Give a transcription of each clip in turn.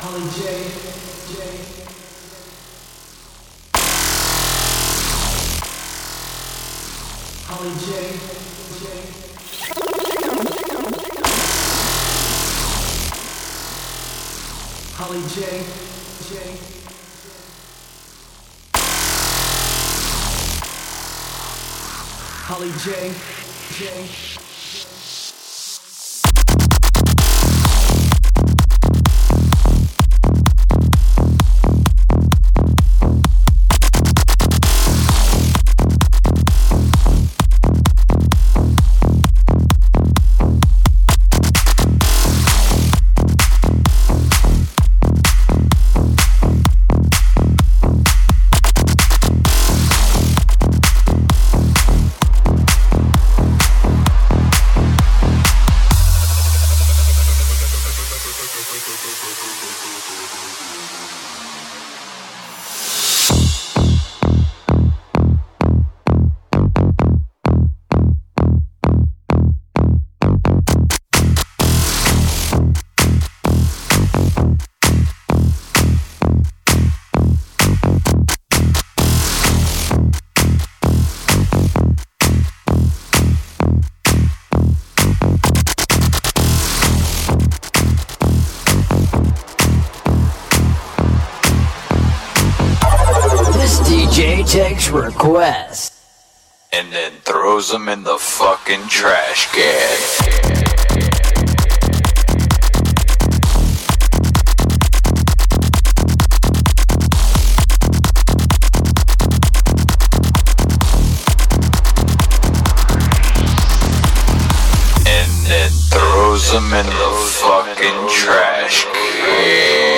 Holly J. Takes requests and then throws them in the fucking trash can. Throws them in the fucking trash can.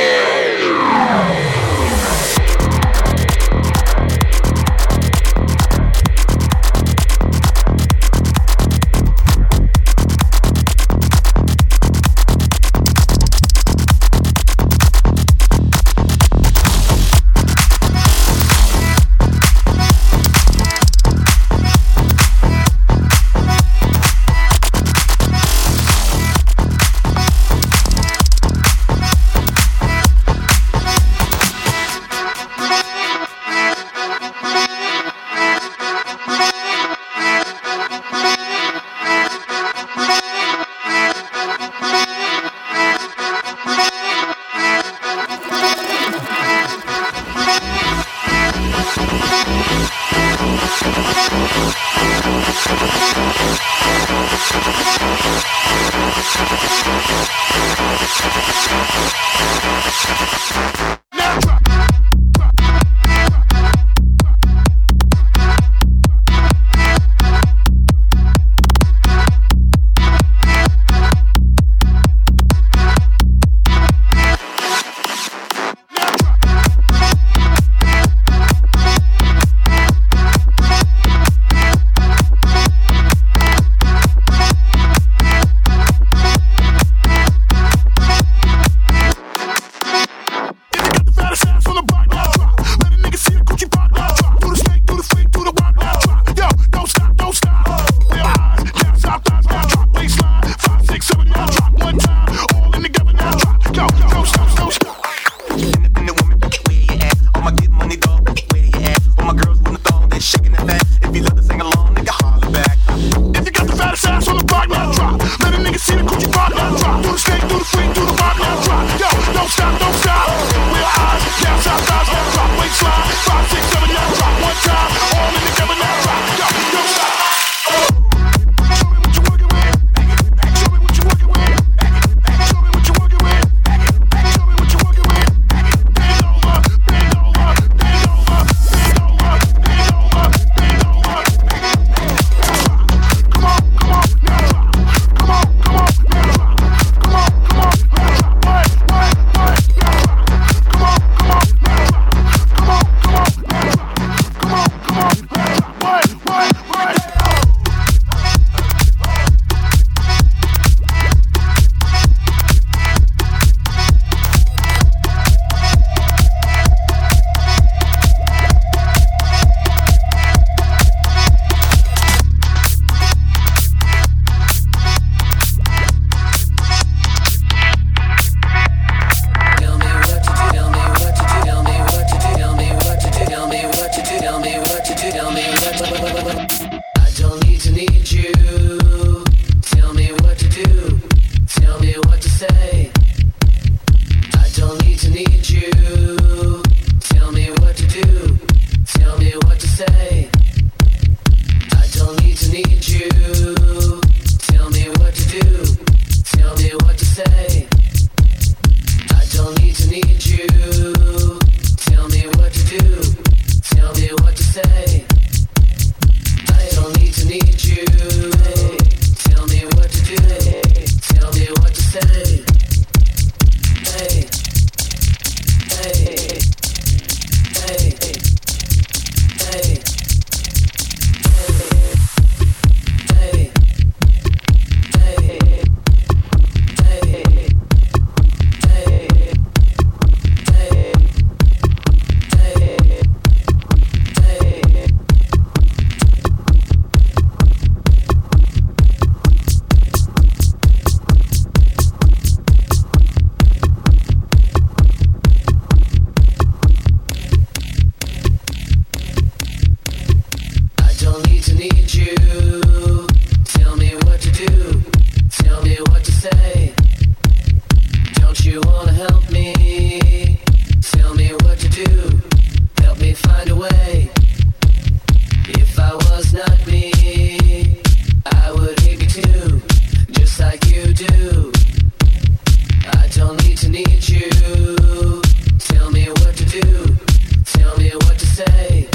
like you do. I don't need to need you. Tell me what to do. Tell me what to say.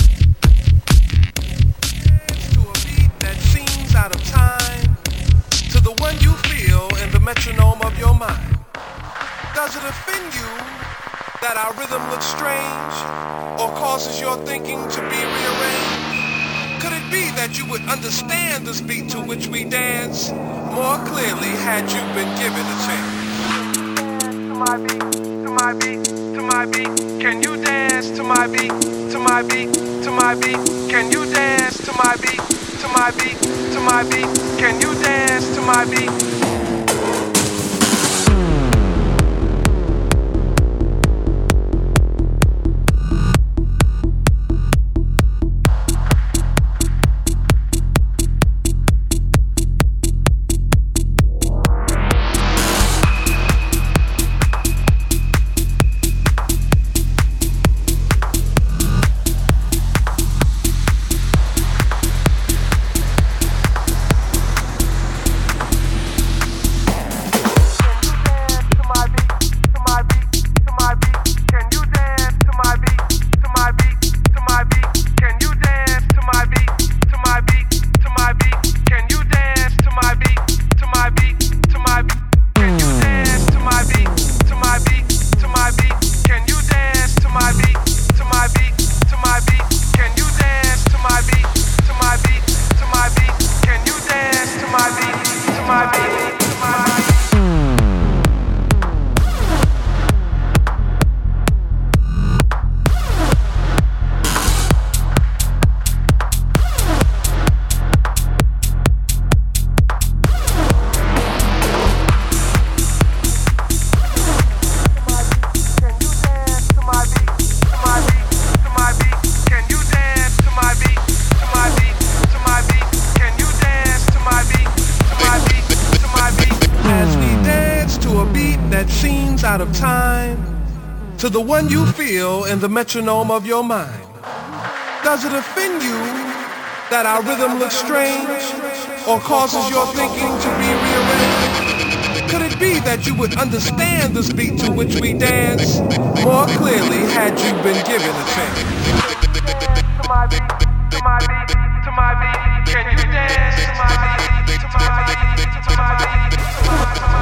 To a beat that seems out of time, to the one you feel in the metronome of your mind. Does it offend you that our rhythm looks strange or causes your thinking to be rearranged? Could it be that you would understand this beat to which we dance more clearly had you been given a chance? To my beat, to my beat, to my beat, can you dance to my beat, to my beat, to my beat, can you dance to my beat, to my beat, to my beat, can you dance to my beat? Out of time, to the one you feel in the metronome of your mind. Does it offend you that our rhythm looks strange or causes your thinking to be rearranged? Could it be that you would understand this beat to which we dance more clearly had you been given a chance? To my beat, to my beat, to my beat, can you dance to my beat, to my beat, to my beat, to my beat, to my beat.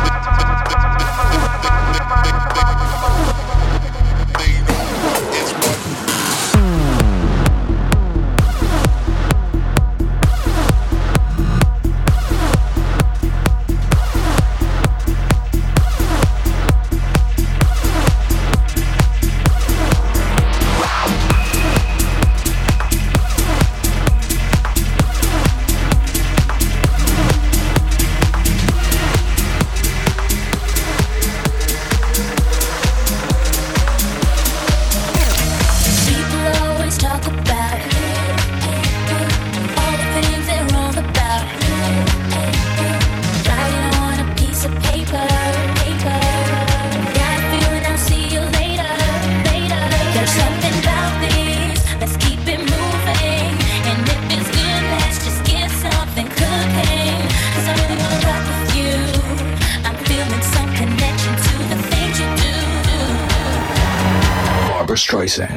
Streisand.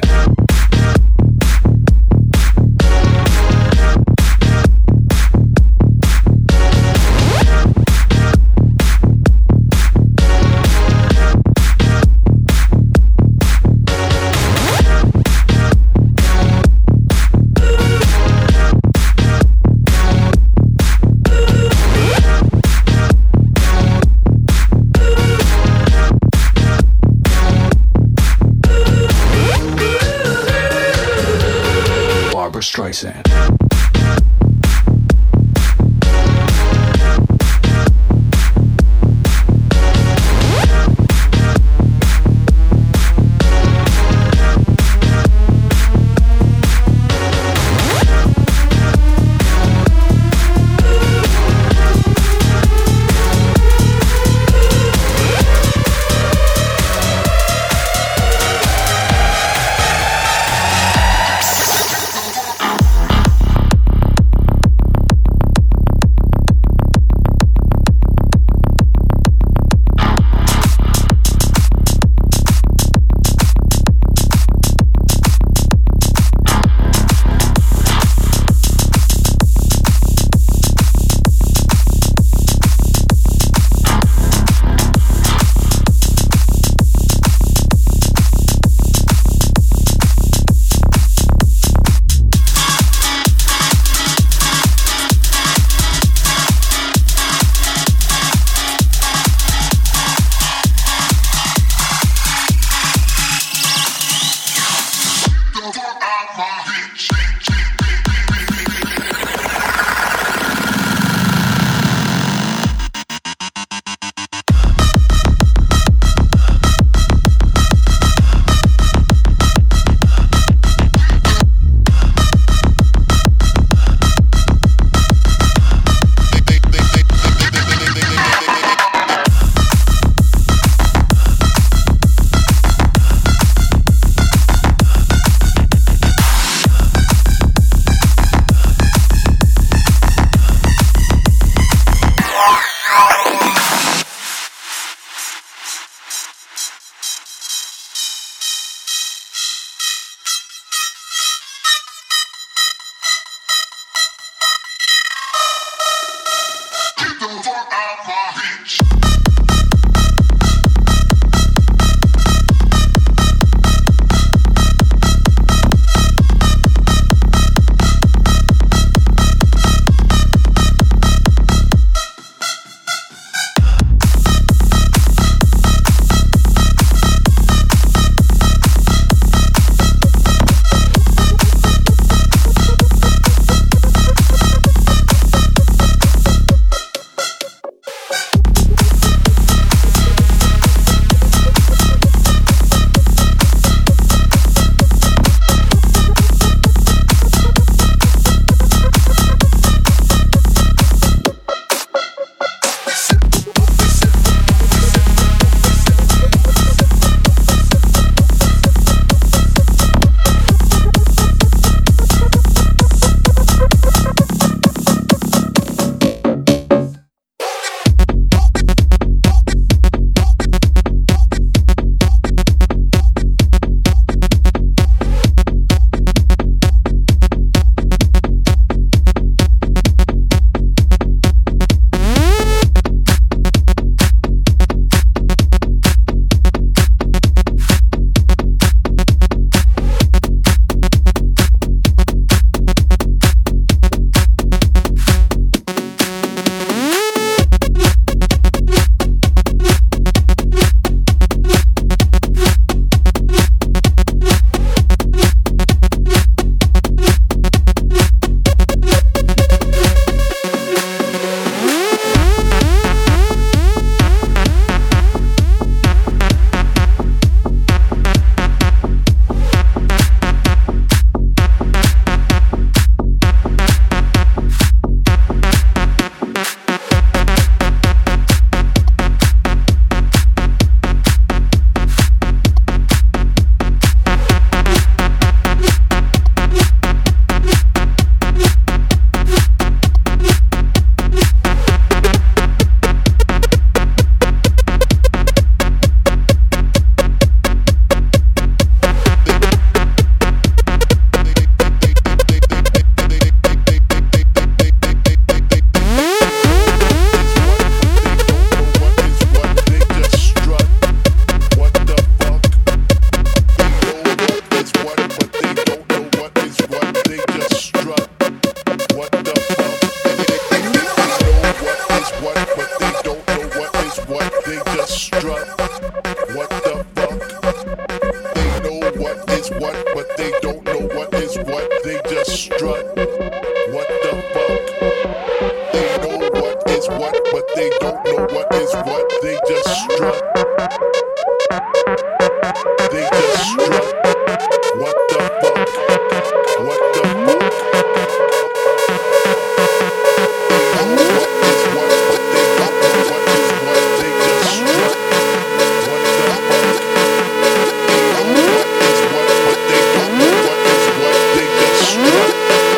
Streisand. strut. What the fuck? They know what is what, but they don't know what is what. They just strut. What the fuck? They know what is what, but they don't know what is what. They just strut. They just strut. What the fuck? What the fuck? They know what is what, but they don't know what is what. They just strut. What the fuck? They know what is what, but they don't know what is what. They just strut.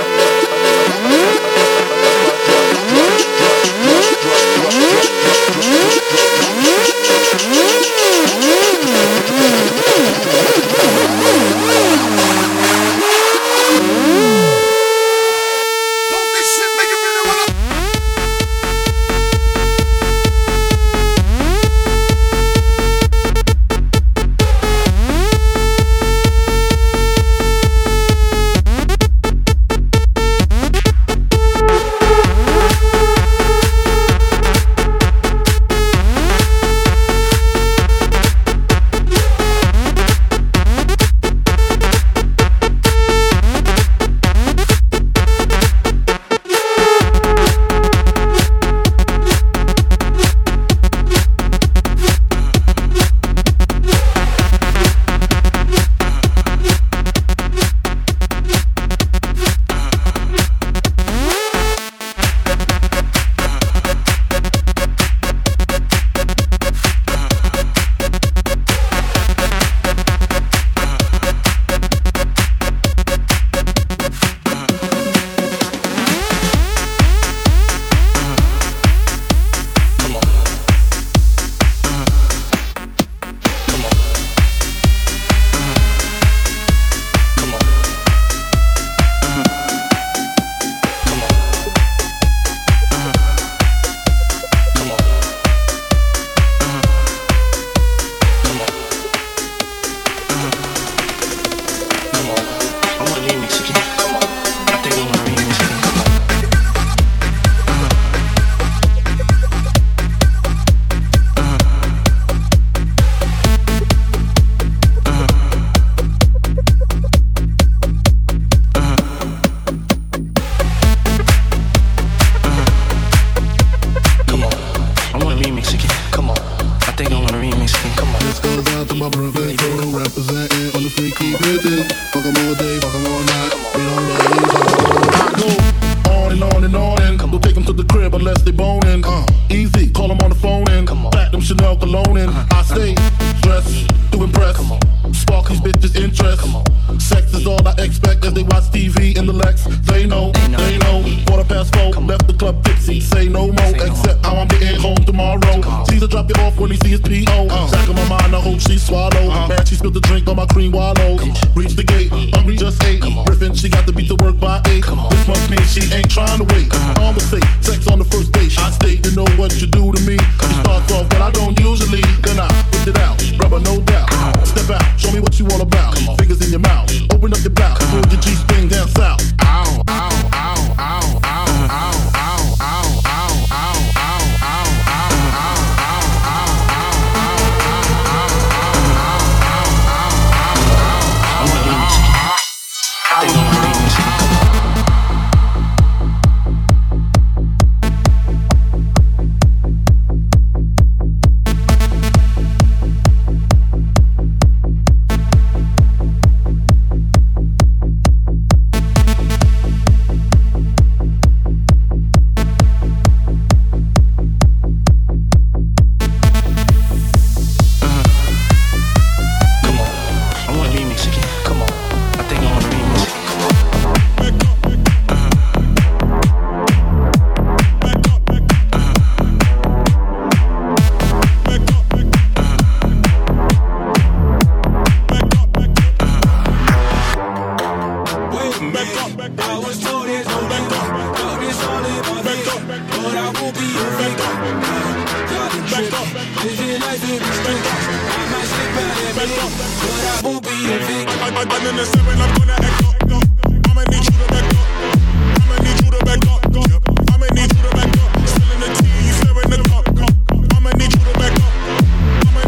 I'm in the 7, I'm gonna act up. I'ma need you to back up. I'ma need you to back up. I'ma need you to back up. Still in the T, staring the cup. I'ma need you to back up. I'ma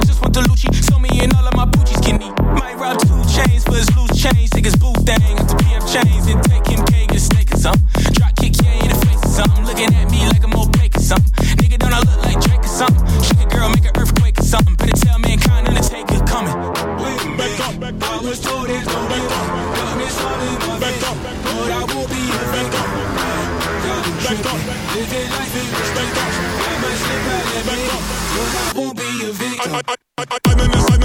just want the Lucci. So me and all of my Poochies can eat. Might rob 2 chains for his loose change. Take his boo thing up to PF chains and take him cake and steak or something. Drop kick yeah in the face or something. Looking at me like I'm opaque or something. Nigga, don't I look like Drake or something? Shake a girl, make an earthquake or something. Better tell mankind Undertaker coming. Back up, I was told it's gon' back up. Darkness all in my face, but I will be a back up. Back up, living life in respect up. I might slip out and back up, but I won't be a victim.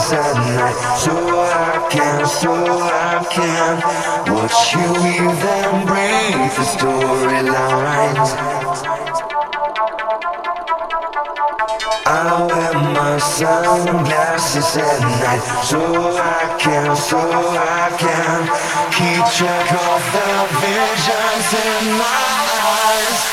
glasses at night, so I can watch you weave and breathe the storylines. I wear my sunglasses at night, so I can keep track of the visions in my eyes.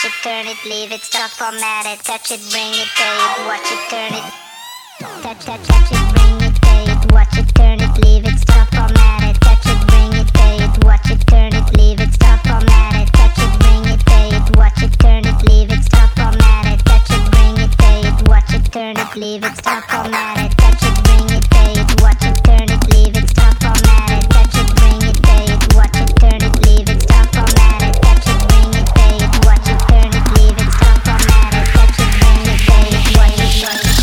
watch it, turn it, leave it, stop, format it, touch it, bring it, pay it, watch it, turn it. Touch it, bring it, pay it, watch it, turn it, leave it, stop, format it, touch it, bring it, pay it, watch it, turn it, leave it, stop, format it, touch it, bring it, pay it, watch it, turn it, leave it, stop, format it, touch it, bring it, pay it, watch it, turn it, leave it, stop, format it, touch it, bring it, pay it, watch it, turn it, leave it, stop, format it, touch it, bring it, pay it, watch it, turn it, leave it, stop, format it, touch it, bring it, pay it, watch it, turn it, leave it, stop, format it, touch it, bring it, pay it, watch it,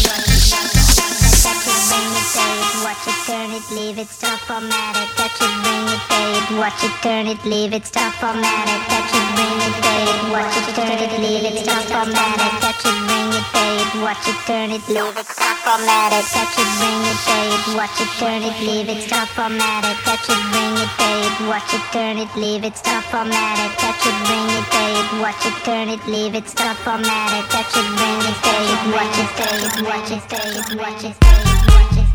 watch it, turn it, leave it, stop, format it, touch it, bring it, pay it, watch it, turn it, leave it, stop, format it, touch it, bring it, pay it, watch it, turn it, leave it, stop, format it, touch it, bring it, pay it, watch it, turn it, leave it, stop, format it, touch it, bring it, pay it, watch it, turn it, leave it, stop, format it, touch it, bring it, pay it, watch it, turn it, leave it, stop, format it, touch it, bring it, pay it, watch it, turn it, leave it, stop, format it, touch it, bring it, pay it, watch it, pay it, watch it, pay it, watch it, pay it, watch it.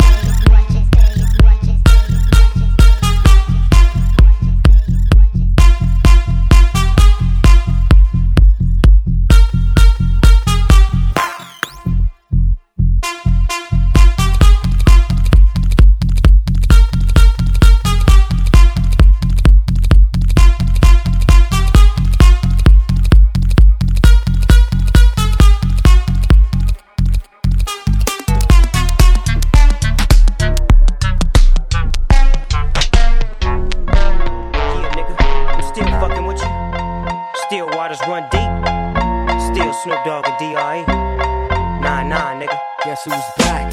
Run deep, still Snoop Dogg and D.R.E. 9-9, nigga. Guess who's back?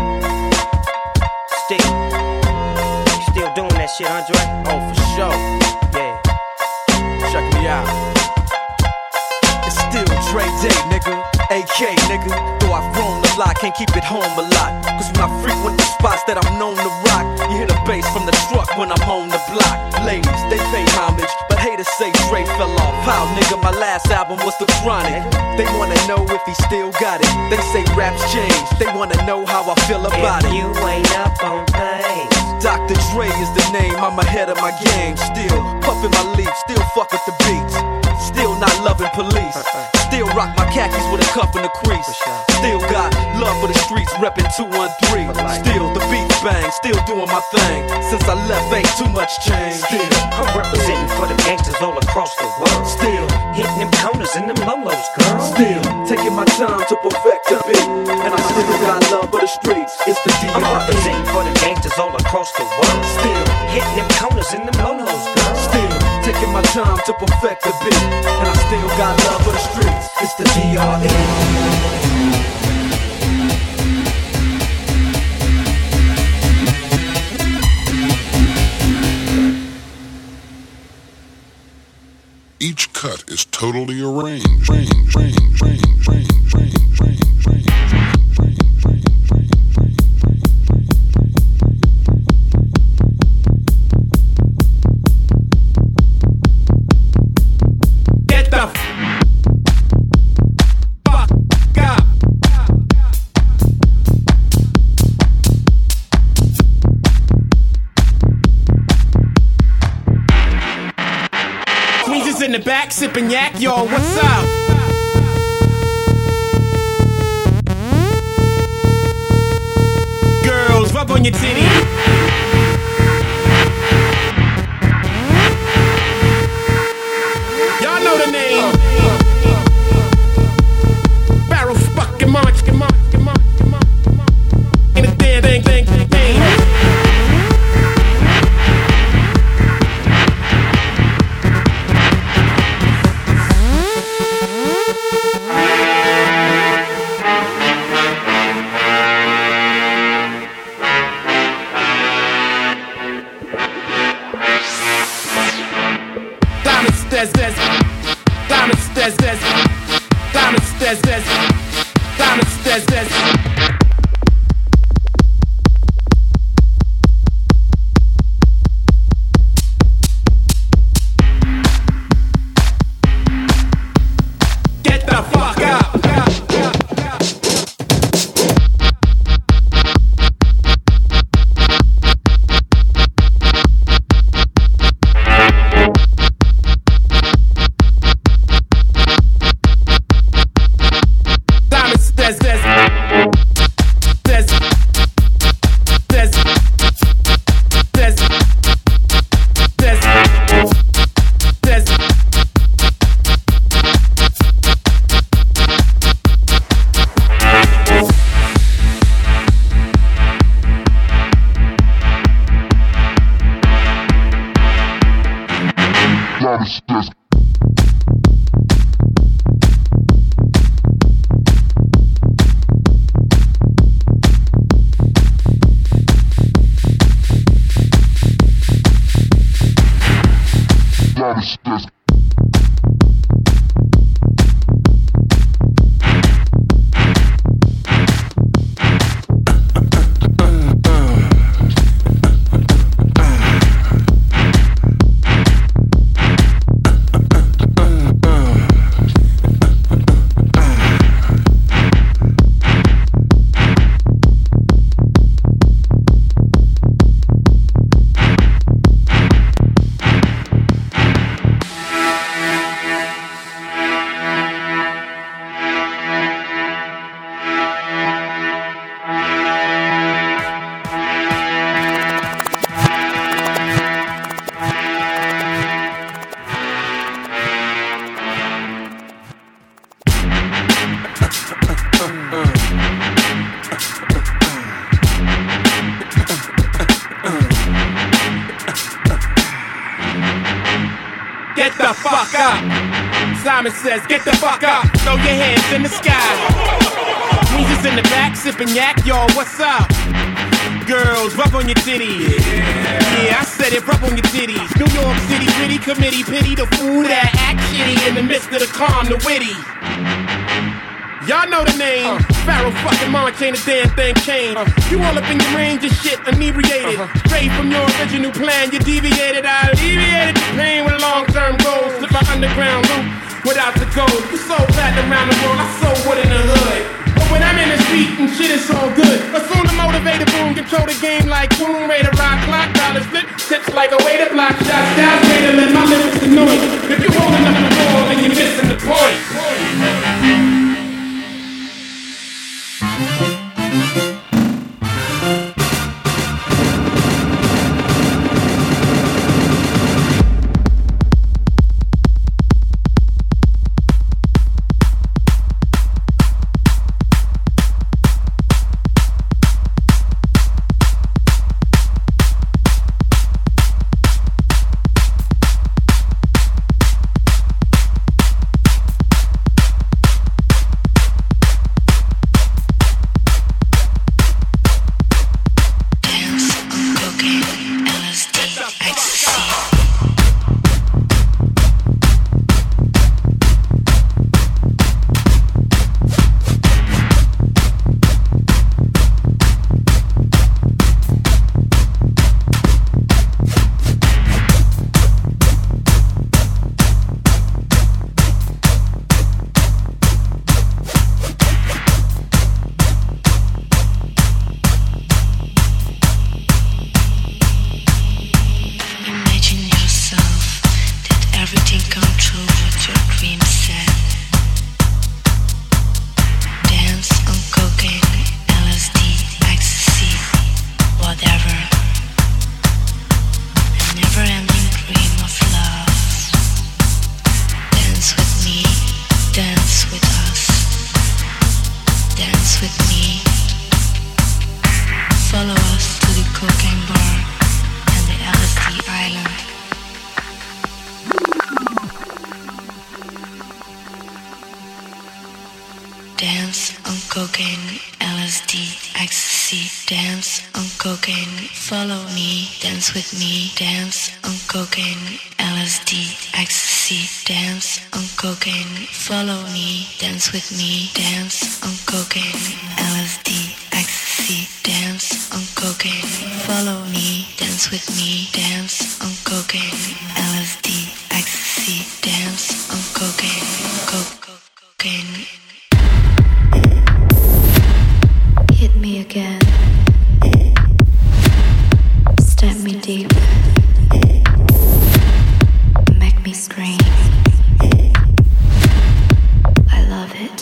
Still doing that shit, Andre? Oh, for sure. Yeah. Check me out. It's still Dre Day, nigga. AK, nigga. Though I've grown a lot, can't keep it home a lot. Cause when I frequent the spots that I'm known to rock, you hear the bass from the truck when I'm on the block. Ladies, they pay homage, but haters say Dre fell off. How, nigga, my last album was The Chronic. They wanna know if he still got it. They say raps change, they wanna know how I feel about it. You ain't up on things. Dr. Dre is the name, I'm ahead of my game. Still puffin' my leaf, still fuck with the beats. Still not loving police. Still rock my khakis with a cuff and a crease. Still got love for the streets, reppin' 213. Still the beats bang, still doing my thing. Since I left, ain't too much change. Still I'm representing for the gangsters all across the world. Still hitting them corners and them lolos, girl. Still taking my time to perfect the beat, and I still got love for the streets. It's the D.R.E. I'm representing for the gangsters all across the world. Still hitting them corners and them lolos, girl. Still taking my time to perfect the beat, and I still got love for the streets. It's the D.R.E. Each cut is totally arranged. Get the fuck up. Queens is in the back sipping yak, yo, what's up? Girls, rub on your titty. Y'all know the name. Barrel fucking march, in a damn thing. Get the fuck up. Get the fuck up. Simon says, get the fuck up. Throw your hands in the sky. Weezer's in the back, sipping yak, y'all, what's up? Girls, rub on your titties. Yeah, I said it, rub on your titties. New York City, gritty committee, pity the fool that act shitty in the midst of the calm, the witty. Y'all know the name. Pharaoh fucking Monch, ain't a damn thing changed. You all up in your range of shit, inebriated. Straight from your original plan, you deviated. I alleviated the pain with long-term goals. Slip my underground loop without the gold. You so bad around the world, I so wood in the hood. But when I'm in the street and shit, it's all good. Assume the motivated boom, control the game like boom. Rate a rock clock, dollars flip, tips like a way to block shots. Down, way to let my lyrics annoy. If you're holding up the ball, then you're missing the point. With me, dance on cocaine, LSD, ecstasy, dance on cocaine, follow me, dance with me, dance on cocaine, LSD, ecstasy, dance on cocaine, follow me, dance with me, dance on cocaine, LSD, ecstasy, dance on cocaine, cocaine. Hit me again. Step me deep, make me scream. I love it.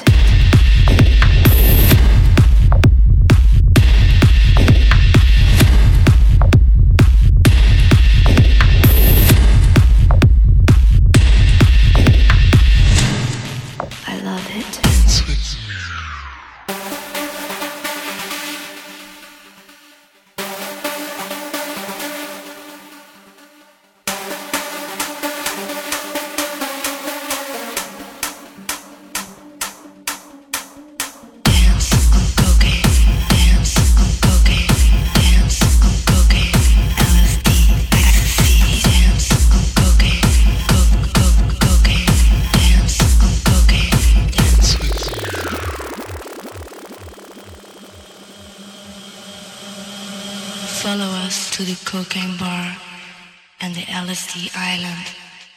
follow us to the cocaine bar and the LSD island.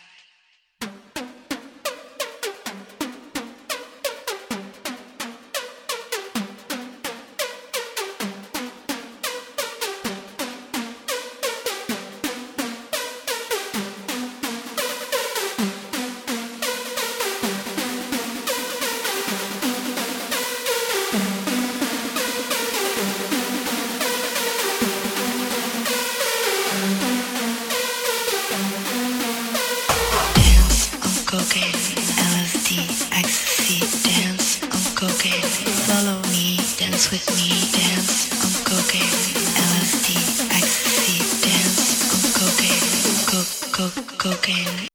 With me, dance on cocaine, LSD, ecstasy, dance on cocaine, cocaine.